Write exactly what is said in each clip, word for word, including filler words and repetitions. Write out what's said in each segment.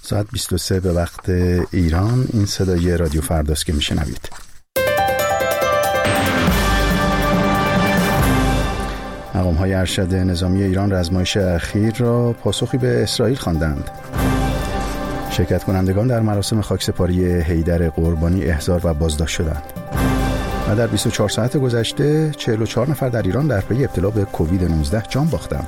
ساعت بیست و سه به وقت ایران. این صدای رادیو فرداست که میشنوید. مقام‌های ارشد نظامی ایران رزمایش اخیر را پاسخی به اسرائیل خواندند. شرکت کنندگان در مراسم خاکسپاری حیدر قربانی احضار و بازداشت شدند. و در بیست و چهار ساعت گذشته چهل و چهار نفر در ایران در پی ابتلا به کووید نوزده جان باختند.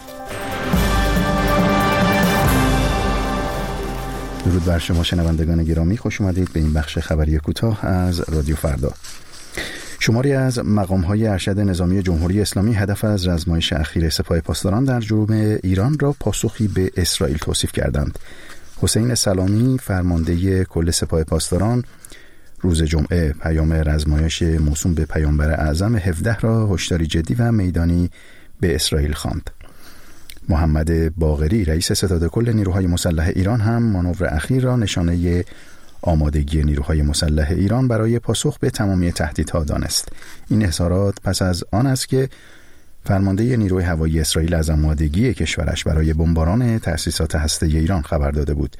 درود بر شما شنوندگان گرامی، خوش اومدید به این بخش خبری کوتاه از رادیو فردا. شماری از مقام‌های ارشد نظامی جمهوری اسلامی هدف از رزمایش اخیر سپاه پاسداران در جنوب ایران را پاسخی به اسرائیل توصیف کردند. حسین سلامی فرمانده کل سپاه پاسداران روز جمعه پیام رزمایش موسوم به پیامبر اعظم هفده را هشداری جدی و میدانی به اسرائیل خواند. محمد باقری رئیس ستاد کل نیروهای مسلح ایران هم مانور اخیر را نشانه آمادگی نیروهای مسلح ایران برای پاسخ به تمامی تهدیدها دانست. این اظهارات پس از آن است که فرمانده نیروی هوایی اسرائیل از آمادگی کشورش برای بمباران تأسیسات هسته‌ای ایران خبر داده بود.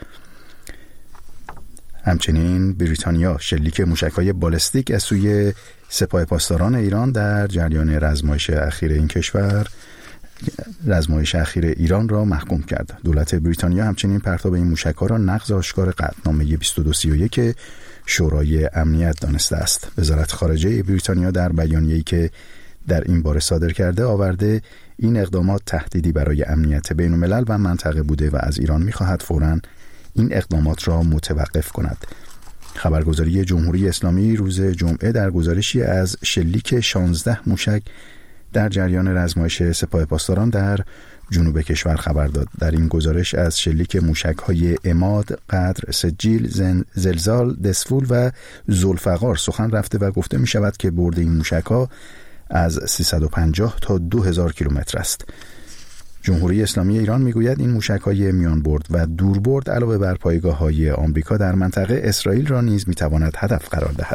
همچنین بریتانیا شلیک موشک‌های بالستیک از سوی سپاه پاسداران ایران در جریان رزمایش اخیر این کشور رزمایش اخیر ایران را محکوم کرد. دولت بریتانیا همچنین پرتاب این موشک‌ها را نقض آشکار قطعنامه بیست و دو سی و یک شورای امنیت دانسته است. وزارت خارجه بریتانیا در بیانیه‌ای که در این باره صادر کرده آورده این اقدامات تهدیدی برای امنیت بین‌الملل و منطقه بوده و از ایران می‌خواهد فوراً این اقدامات را متوقف کند. خبرگزاری جمهوری اسلامی روز جمعه در گزارشی از شلیک شانزده موشک در جریان رزمایش سپاه پاسداران در جنوب کشور خبر داد. در این گزارش از شلیک موشک‌های عماد، قدر، سجیل، زلزال، دسفول و ذوالفقار سخن رفته و گفته می شود که برد این موشک‌ها از سیصد و پنجاه تا دو هزار کیلومتر است. جمهوری اسلامی ایران میگوید این موشک‌های میان برد و دور برد علاوه بر پایگاه‌های آمریکا در منطقه اسرائیل را نیز میتواند هدف قرار دهد.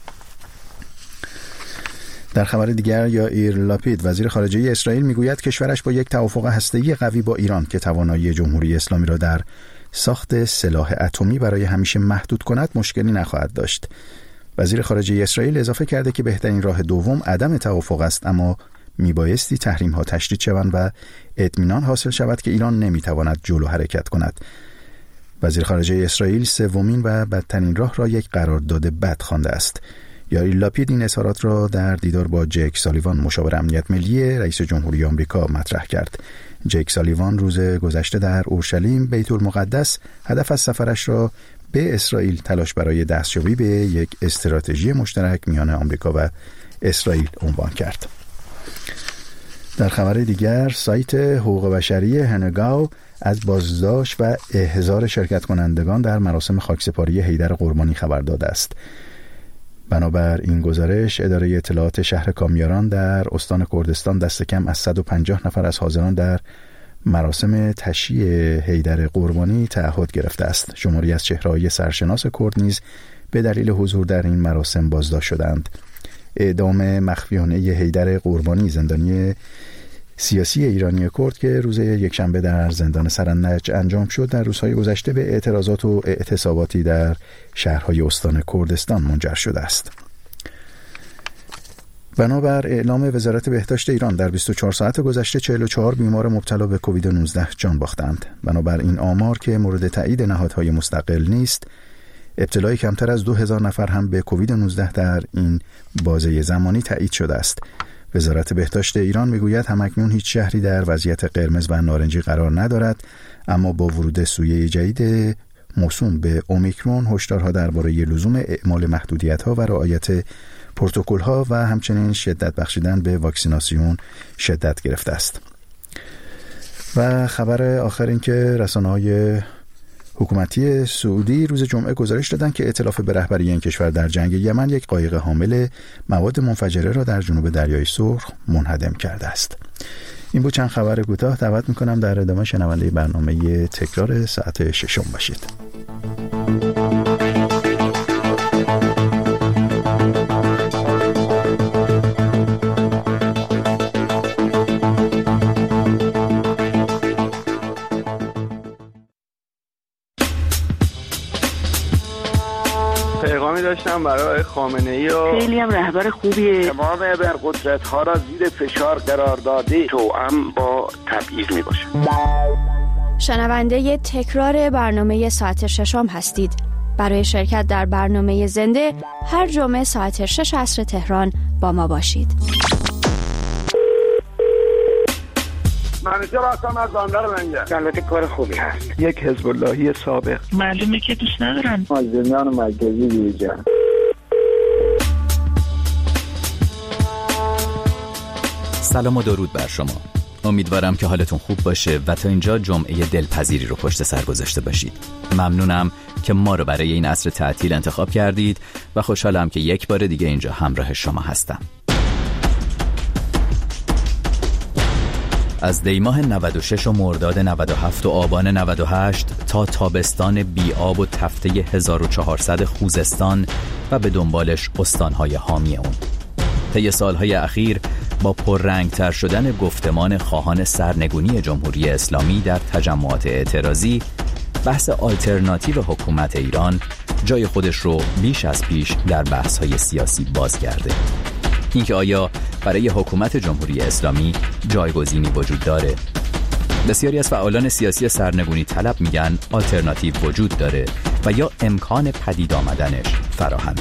در خبر دیگر یائیر لاپید وزیر خارجه اسرائیل میگوید کشورش با یک توافق هسته‌ای قوی با ایران که توانایی جمهوری اسلامی را در ساخت سلاح اتمی برای همیشه محدود کند مشکلی نخواهد داشت. وزیر خارجه اسرائیل اضافه کرده که بهترین راه دوم عدم توافق است، اما میبایستی تحریم ها تشدید شوند و اطمینان حاصل شود که ایران نمیتواند جلو حرکت کند. وزیر خارجه اسرائیل سومین و بدترین راه را یک قرارداد بد خوانده است. یائیر لاپید این اظهارات را در دیدار با جک سالیوان مشاور امنیت ملی رئیس جمهوری آمریکا مطرح کرد. جک سالیوان روز گذشته در اورشلیم بیت المقدس هدف از سفرش را به اسرائیل تلاش برای دستیابی به یک استراتژی مشترک میان آمریکا و اسرائیل عنوان کرد. در خبر دیگر سایت حقوق بشری هنگاو از بازداشت و احضار شرکت کنندگان در مراسم خاکسپاری حیدر قربانی خبر داده است. بنابر این گزارش اداره اطلاعات شهر کامیاران در استان کردستان دست کم از صد و پنجاه نفر از حاضران در مراسم تشییع حیدر قربانی تعهد گرفته است. شماری از چهره‌های سرشناس کرد نیز به دلیل حضور در این مراسم بازداشت شدند. اعدام مخفیانه حیدر قربانی زندانی سیاسی ایرانی کرد که روز یکشنبه در زندان سرنج انجام شد در روزهای گذشته به اعتراضات و اعتصاباتی در شهرهای استان کردستان منجر شده است. بنابر اعلام وزارت بهداشت ایران در بیست و چهار ساعت گذشته چهل و چهار بیمار مبتلا به کووید نوزده جان باختند. بنابر این آمار که مورد تایید نهادهای مستقل نیست، ابتلای کمتر از دو هزار نفر هم به کووید نوزده در این بازه زمانی تایید شده است. وزارت بهداشت ایران میگوید همکنون هیچ شهری در وضعیت قرمز و نارنجی قرار ندارد، اما با ورود سویه جدید موسوم به اومیکرون هشدارها درباره لزوم اعمال محدودیت‌ها و رعایت پروتکل‌ها و همچنین شدت بخشیدن به واکسیناسیون شدت گرفته است. و خبر آخر این که رسانه‌های حکومتی سعودی روز جمعه گزارش دادند که ائتلاف به رهبری این کشور در جنگ یمن یک قایق حامل مواد منفجره را در جنوب دریای سرخ منهدم کرده است. این بود چند خبر کوتاه. دعوت می‌کنم در ادامه شنونده برنامه تکرار ساعت ششم باشید. احترامی داشتم برای خامنه‌ای و خیلی هم رهبر خوبیه. تمام ابرقدرت‌ها را زیر فشار قرار داده، توأم با تبعیض میباشه. شنونده تکرار برنامه ساعت ششم هستید. برای شرکت در برنامه زنده هر جمعه ساعت شش عصر تهران با ما باشید. منیجر هستم از بندر منجر. البته کار خوبی هست. یک حزب اللهی سابق. معلومه که دوست ندارن. مازندران مرکزی بیرجان. سلام و درود بر شما. امیدوارم که حالتون خوب باشه و تا اینجا جمعه دلپذیری رو پشت سر گذاشته باشید. ممنونم که ما رو برای این عصر تعطیل انتخاب کردید و خوشحالم که یک بار دیگه اینجا همراه شما هستم. از دیماه نود و شش و مرداد نود و هفت و آبان نود و هشت تا تابستان بی آب و تفته هزار و چهارصد خوزستان و به دنبالش استانهای حامی اون. طی سالهای اخیر با پررنگتر شدن گفتمان خواهان سرنگونی جمهوری اسلامی در تجمعات اعتراضی، بحث آلترناتیو حکومت ایران جای خودش رو بیش از پیش در بحث‌های سیاسی باز کرده. اینکه آیا برای حکومت جمهوری اسلامی جایگزینی وجود داره؟ بسیاری از فعالان سیاسی سرنگونی طلب میگن آلترناتیو وجود داره و یا امکان پدید آمدنش فراهمه.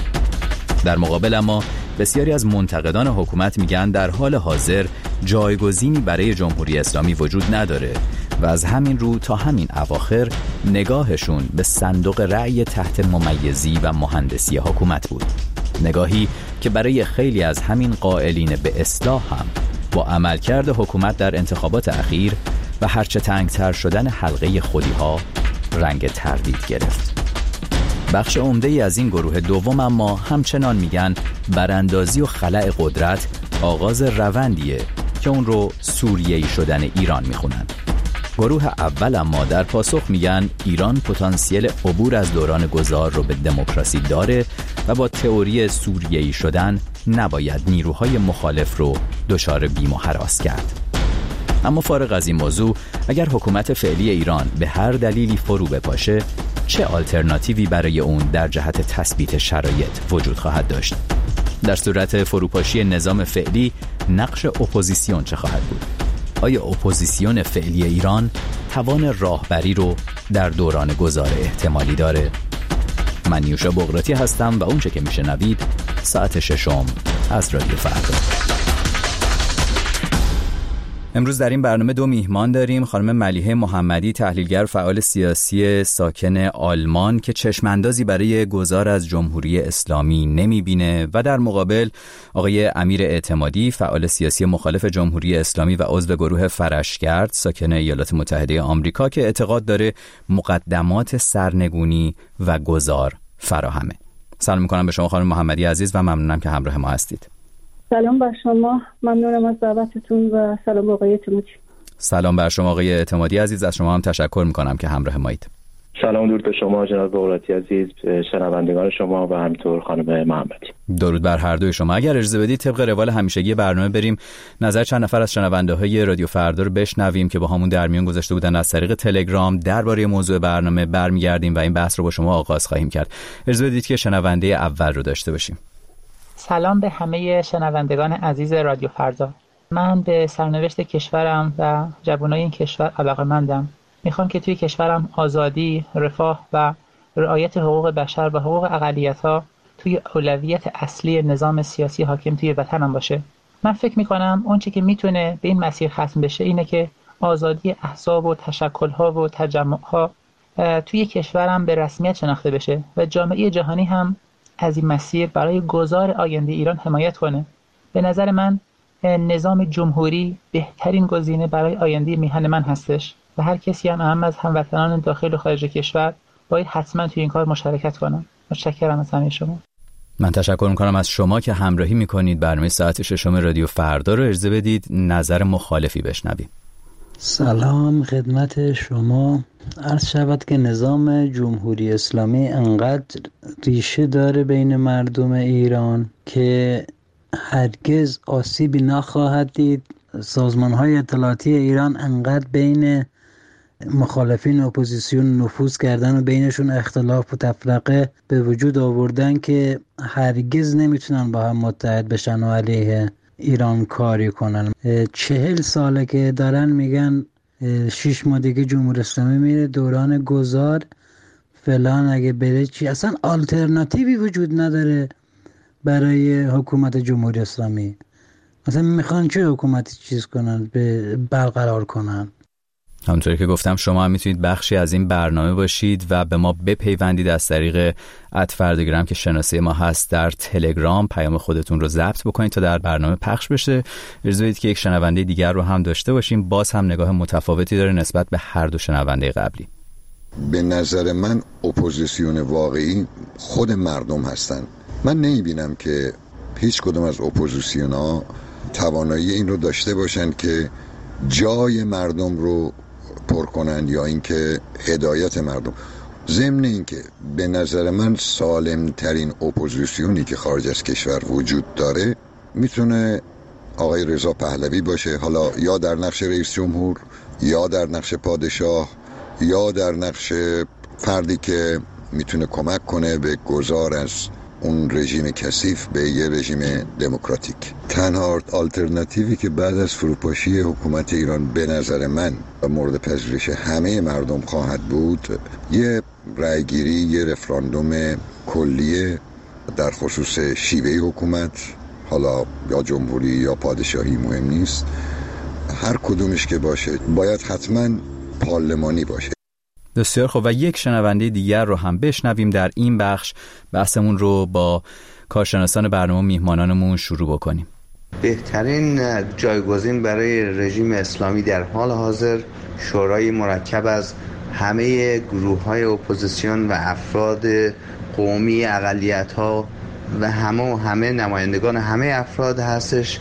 در مقابل اما بسیاری از منتقدان حکومت میگن در حال حاضر جایگزینی برای جمهوری اسلامی وجود نداره و از همین رو تا همین اواخر نگاهشون به صندوق رأی تحت ممیزی و مهندسی حکومت بود. نگاهی که برای خیلی از همین قائلین به اصلاح هم با عملکرد حکومت در انتخابات اخیر و هرچه تنگتر شدن حلقه خودی‌ها رنگ تردید گرفت. بخش عمده‌ای از این گروه دوم اما همچنان میگن براندازی و خلأ قدرت آغاز روندیه که اون رو سوریه‌ای شدن ایران میخونن. گروه اول اما در پاسخ میگن ایران پتانسیل عبور از دوران گذار رو به دموکراسی داره و با تئوری سوریه‌ای شدن نباید نیروهای مخالف رو دچار بیم و هراس کرد. اما فارغ از این موضوع، اگر حکومت فعلی ایران به هر دلیلی فرو بپاشه، چه آلترناتیوی برای اون در جهت تثبیت شرایط وجود خواهد داشت؟ در صورت فروپاشی نظام فعلی، نقش اپوزیسیون چه خواهد بود؟ آیا اپوزیسیون فعلی ایران توان راهبری رو در دوران گذار احتمالی داره؟ من نیوشا بغراتی هستم و اونچه که میشنوید ساعت ششم از رادیو فردا. امروز در این برنامه دو میهمان داریم. خانم ملیحه محمدی، تحلیلگر فعال سیاسی ساکن آلمان که چشماندازی برای گذار از جمهوری اسلامی نمیبینه، و در مقابل آقای امیر اعتمادی، فعال سیاسی مخالف جمهوری اسلامی و عضو گروه فرشگرد ساکن ایالات متحده آمریکا که اعتقاد داره مقدمات سرنگونی و گذار فراهمه. سلام میکنم به شما خانم محمدی عزیز و ممنونم که همراه ما هستید. سلام بر شما، ممنونم از دعوتتون و سلام آقای اعتمادی. سلام بر شما آقای اعتمادی عزیز، از شما هم تشکر میکنم که همراه مایید. سلام درود به شما جناب بغراتی عزیز، شنوندگان شما و همینطور خانم محمدی. درود بر هر دوی شما. اگر اجازه بدید طبق روال همیشگی برنامه بریم نظر چند نفر از شنونده های رادیو فردا رو بشنویم که با همون در میون گذاشته بودن از طریق تلگرام درباره موضوع برنامه، برمیگردیم و این بحث رو با شما آغاز خواهیم کرد. اجازه بدید که شنونده اول رو داشته باشیم. سلام به همه شنوندگان عزیز رادیو فردا. من به سرنوشت کشورم و جوانای این کشور علاقه‌مندم. میخوام که توی کشورم آزادی، رفاه و رعایت حقوق بشر و حقوق اقلیت‌ها توی اولویت اصلی نظام سیاسی حاکم توی وطنم باشه. من فکر میکنم اون چه که میتونه به این مسیر ختم بشه اینه که آزادی احزاب و تشکل‌ها و تجمع‌ها توی کشورم به رسمیت شناخته بشه و جامعه جهانی هم از این مسیر برای گذار آینده ایران حمایت کنه. به نظر من نظام جمهوری بهترین گزینه برای آینده میهن من هستش و هر کسی هم اهم از هموطنان داخل و خارج کشور باید حتما توی این کار مشارکت کنم. متشکرم از همه شما. من تشکر میکنم از شما که همراهی میکنید برنامه ساعت ششم رادیو فردا رو. اجازه بدید نظر مخالفی بشنویم. سلام خدمت شما. عرض شود که نظام جمهوری اسلامی انقدر ریشه داره بین مردم ایران که هرگز آسیبی نخواهد دید. سازمان‌های اطلاعاتی ایران انقدر بین مخالفین اپوزیسیون نفوذ کردن و بینشون اختلاف و تفرقه به وجود آوردن که هرگز نمیتونن با هم متحد بشن و علیه ایران کاری کنن. چهل ساله که دارن میگن شش ماه دیگه جمهوری اسلامی میره دوران گذار فلان، اگه بره چی؟ اصلا آلترناتیوی وجود نداره برای حکومت جمهوری اسلامی. مثلا میخوان چه حکومتی چیز کنن، به برقرار کنن؟ همونطوری که گفتم شما هم میتونید بخشی از این برنامه باشید و به ما بپیوندید از طریق ات فردگرام که شناسه ما هست در تلگرام. پیام خودتون رو ضبط بکنید تا در برنامه پخش بشه. اجازه بدید که یک شنونده دیگر رو هم داشته باشیم. باز هم نگاه متفاوتی داره نسبت به هر دو شنونده قبلی. به نظر من اپوزیسیون واقعی خود مردم هستن. من نمیبینم که هیچ کدوم از اپوزیسیون ها توانایی این رو داشته باشن که جای مردم رو پر کنند یا اینکه هدایت مردم. ضمن اینکه به نظر من سالم ترین اپوزیسیونی که خارج از کشور وجود داره میتونه آقای رضا پهلوی باشه، حالا یا در نقش رئیس جمهور یا در نقش پادشاه یا در نقش فردی که میتونه کمک کنه به گذار از اون رژیم کثیف به یه رژیم دموکراتیک. تنها آلترناتیوی که بعد از فروپاشی حکومت ایران به نظر من و مورد پذیرش همه مردم خواهد بود یه رأیگیری، یه رفراندوم کلیه در خصوص شیوه حکومت، حالا یا جمهوری یا پادشاهی مهم نیست، هر کدومش که باشه باید حتما پارلمانی باشه. بسیار خوب، و یک شنونده دیگر رو هم بشنویم. در این بخش بحثمون رو با کارشناسان برنامه میهمانانمون شروع بکنیم. بهترین جایگزین برای رژیم اسلامی در حال حاضر شورای مرکب از همه گروه‌های اپوزیسیون و افراد قومی، اقلیت‌ها و همه و همه نمایندگان همه افراد هستش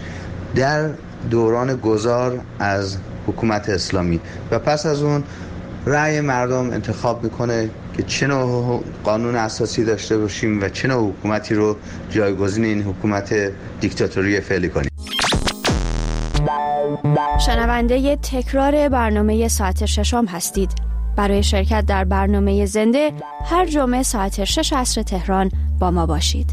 در دوران گذار از حکومت اسلامی و پس از اون رأی مردم انتخاب میکنه که چه نوع قانون اساسی داشته باشیم و چه نوع حکومتی رو جایگزین این حکومت دیکتاتوری فعلی کنیم. شنونده تکرار برنامه ساعت ششم هستید. برای شرکت در برنامه زنده هر جمعه ساعت شش عصر تهران با ما باشید.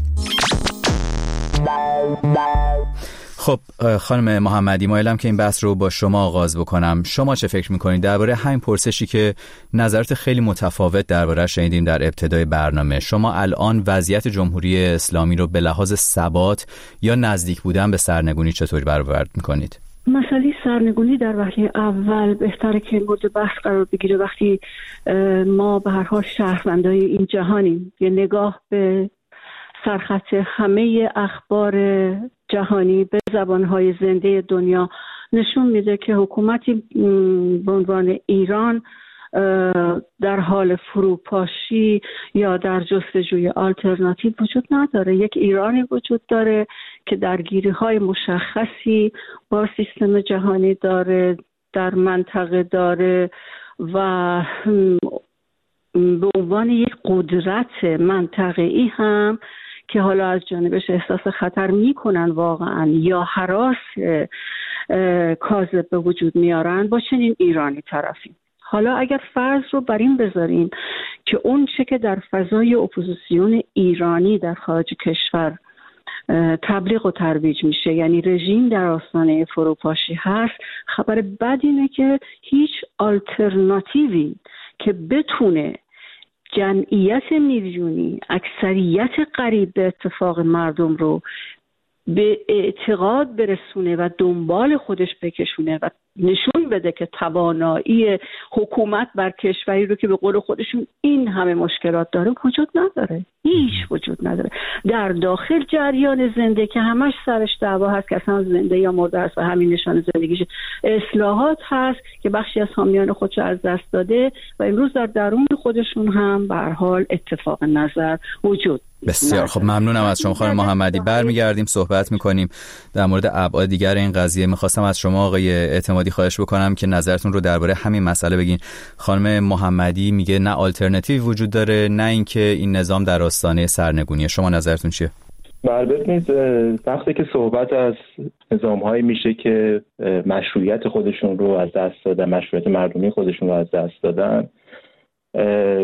خب خانم محمدی، مایلم که این بحث رو با شما آغاز بکنم. شما چه فکر میکنید درباره همین پرسشی که نظرات خیلی متفاوت درباره شنیدیم در ابتدای برنامه؟ شما الان وضعیت جمهوری اسلامی رو به لحاظ ثبات یا نزدیک بودن به سرنگونی چطوری برآورد میکنید؟ مسئله سرنگونی در وهله اول بهتره که مورد بحث قرار بگیره وقتی ما به هر حال شهروندای این جهانیم. یه نگاه به سرخط همه اخبار جهانی به زبانهای زنده دنیا نشون میده که حکومتی به عنوان ایران در حال فروپاشی یا در جستجوی آلترناتیو وجود نداره. یک ایرانی وجود داره که درگیری‌های مشخصی با سیستم جهانی داره، در منطقه داره و به عنوان یک قدرت منطقه‌ای هم که حالا از جانبش احساس خطر میکنن واقعا یا هراس کاذب به وجود میارن، با چنین ایرانی طرفیم. حالا اگر فرض رو بر این بذاریم که اون چه که در فضای اپوزیسیون ایرانی در خارج کشور تبلیغ و ترویج میشه، یعنی رژیم در آستانه فروپاشی هست، خبر بد اینه که هیچ آلترناتیوی که بتونه جمعیت میلیونی، اکثریت قریب به اتفاق مردم رو به اعتقاد برسونه و دنبال خودش بکشونه و نشون بده که توانایی حکومت بر کشوری رو که به قول خودشون این همه مشکلات داره وجود نداره. هیچ وجود نداره. در داخل جریان زنده که همش سرش دعوا هست که اصلا زنده یا مرده است و همین نشان زندگیش، اصلاحات هست که بخشی از حامیان خودش از دست داده و امروز در درون خودشون هم به هر حال اتفاق نظر وجود. بسیار خب، ممنونم از شما خانم محمدی. برمیگردیم صحبت میکنیم در مورد ابعاد دیگر این قضیه. میخواستم از شما آقای اعتمادی خواهش بکنم که نظرتون رو درباره همین مسئله بگین. خانم محمدی میگه نه آلترناتیو وجود داره، نه اینکه این نظام در آستانه سرنگونیه. شما نظرتون چیه؟ ببینید وقتی که صحبت از نظام‌هایی میشه که مشروعیت خودشون رو از دست دادن، مشروعیت مردمی خودشون رو از دست دادن،